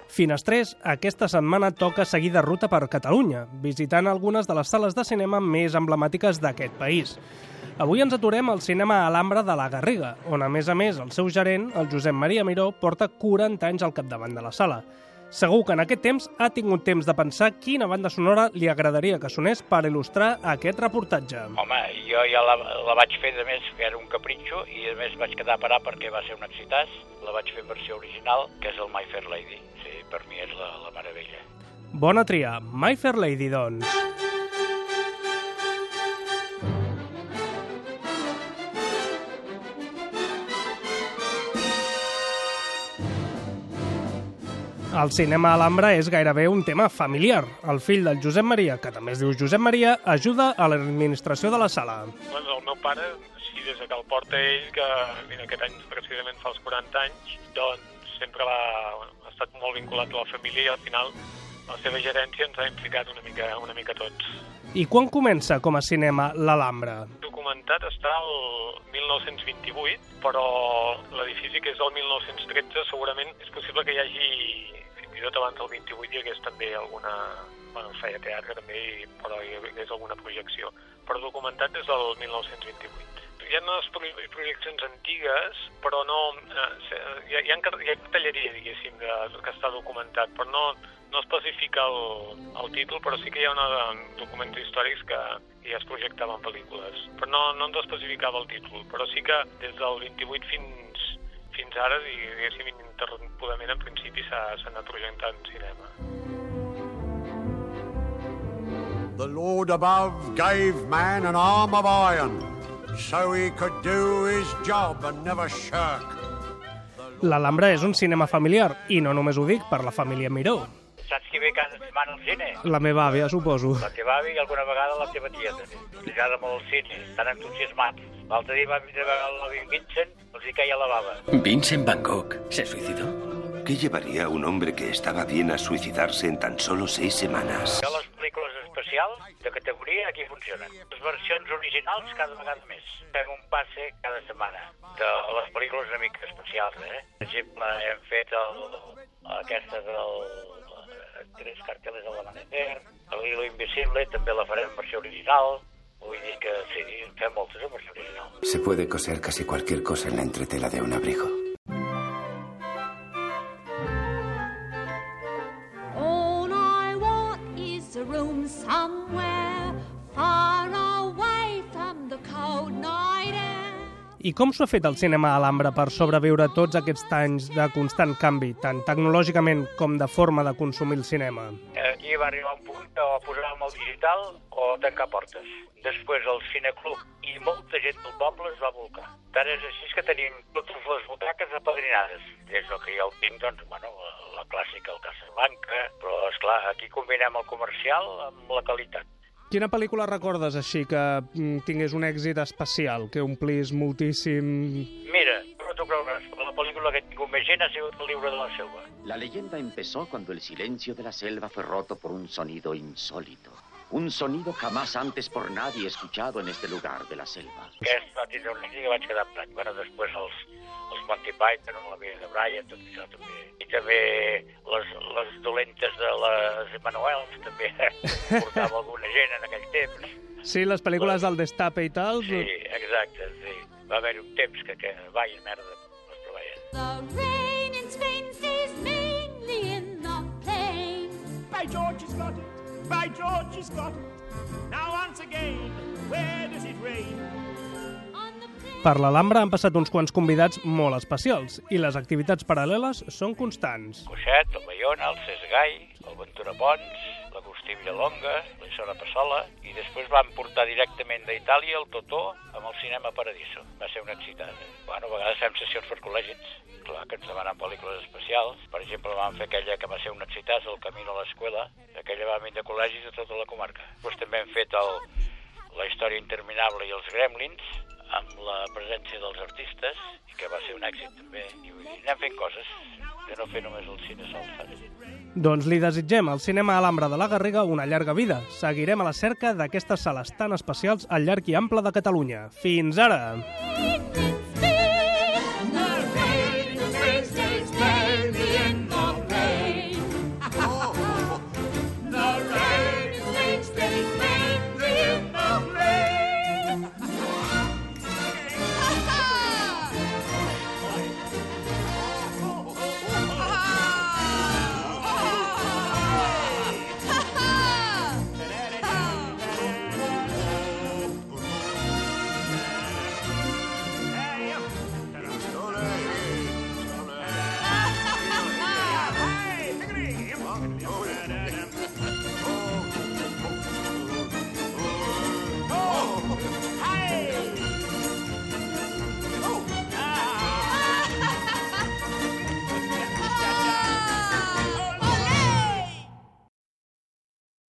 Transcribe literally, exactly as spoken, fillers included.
Finestrers, aquesta setmana toca seguir de ruta per Catalunya, visitant algunes de les sales de cinema més emblemàtiques d'aquest país. Avui ens aturem al cinema Alhambra de la Garriga, on a més a més el seu gerent, el Josep Maria Miró, porta quaranta anys al capdavant de la sala. Segur que en aquest temps ha tingut temps de pensar quina banda sonora li agradaria que sonés per il·lustrar aquest reportatge. Home, jo ja la, la vaig fer, de més, que era un capritxo, i a més vaig quedar a parar perquè va ser un excitàs. La vaig fer en versió original, que és el My Fair Lady. Sí, per mi és la, la meravella. Bona tria, My Fair Lady, doncs. El cinema Alhambra és gairebé un tema familiar. El fill del Josep Maria, que també es diu Josep Maria, ajuda a l'administració de la sala. Bueno, el meu pare, sí, des que el porta ell, que mira, aquest any precisament fa els quaranta anys, doncs sempre va, ha estat molt vinculat a la família i al final la seva gerència ens ha implicat una mica, una mica tots. I quan comença com a cinema l'Alhambra? Documentat està el mil nou-cents vint-i-vuit, però l'edifici, que és del mil nou-cents tretze, segurament és possible que hi hagi, fins i tot abans del vint-i-vuit, hi hagués també alguna... Bueno, feia teatre també, però hi hagués alguna projecció. Però documentat des del mil nou-cents vint-i-vuit. Hi ha unes projeccions antigues, però no... Eh, hi, ha, hi ha cartelleria, diguéssim, de, que està documentat, però no, no especifica el, el títol, però sí que hi ha una, documents històrics que ja es projectaven pel·lícules. Però no, no ens especificava el títol, però sí que des del vint-i-vuit fins, fins ara, diguéssim, ininterrompudament, en principi s'ha anat projectant cinema. The Lord above gave man an arm of iron, so he could do his job and never shirk. L'Alhambra és un cinema familiar, i no només ho dic per la família Miró. Saps qui ve cada setmana al cine? La meva àvia, suposo. La teva àvia i alguna vegada la teva tieta. Li agrada molt el cine, estan entusiasmats. L'altre dia va veure el Vincent, els hi caia la bava. Vincent Van Gogh, ¿se suicidó? ¿Qué llevaría a un hombre que estaba bien a suicidarse en tan solo seis semanas? Les pel·lícules especials de categoria aquí funcionen. Les versions originals cada vegada més. Fem un passe cada setmana de les pel·lícules una mica especials, eh? Per exemple, hem fet el, aquesta del Tres carteles al amanecer, el Hilo Invisible, també la farem en versió original. Vull dir que sí, fem moltes en versió original. Se puede coser casi cualquier cosa en la entretela de un abrigo. All I want is a room somewhere far away from the cold night air. I com s'ho ha fet el cinema Alhambra per sobreviure tots aquests anys de constant canvi, tant tecnològicament com de forma de consumir el cinema? Aquí va arribar un punt o posàvem el digital o tancar portes. Després el cineclub i molta gent del poble es va volcar. Tant és així que tenim totes les butaques apadrinades. És el que ja ho tinc, doncs, bueno, la clàssica, el Casablanca, però, esclar, aquí combinem el comercial amb la qualitat. Quina pel·lícula recordes així que tingués un èxit especial, que omplís moltíssim... Mira, no t'ho creuràs, la pel·lícula que he tingut més gent ha sigut El Llibre de la Selva. La leyenda empezó cuando el silencio de la selva fue roto por un sonido insólito. Un sonido jamás antes por nadie escuchado en este lugar de la selva. Aquest va tindre un èxit que vaig quedar plat. Bueno, després els, els Monty Python, la vida de Brian, tot això també. I també les, les dolentes de les Emanuels, també portava alguna gent en aquell temps. Sí, les pel·lícules del Destape i tal. Sí, exacte, sí. Va haver un temps que, que vaia merda, les trobaien. The rain in Spain stays mainly in the plain. By George, he's got it. By George, he's got it. Now once again, where does it rain? Per l'Alhambra han passat uns quants convidats molt especials i les activitats paral·leles són constants. Cuixet, el Bayona, el Cesgai, el Ventura Pons, l'Agustí Villalonga, l'Isona Passola, i després van portar directament d'Itàlia el Totó amb el Cinema Paradiso. Va ser una excitada. Bueno, a vegades fem sessions per col·legis, clar que ens demanen pel·lícules especials. Per exemple, vam fer aquella que va ser un excitat, el Camino a l'Escuela, aquella va venir de col·legis de tota la comarca. Després també hem fet el, la història interminable i els Gremlins, amb la presència dels artistes, i que va ser un èxit també. I anem fent coses, de no fer només el cine sol, saps? Doncs li desitgem al cinema Alhambra de la Garriga una llarga vida. Seguirem a la cerca d'aquestes sales tan especials al llarg i ample de Catalunya. Fins ara!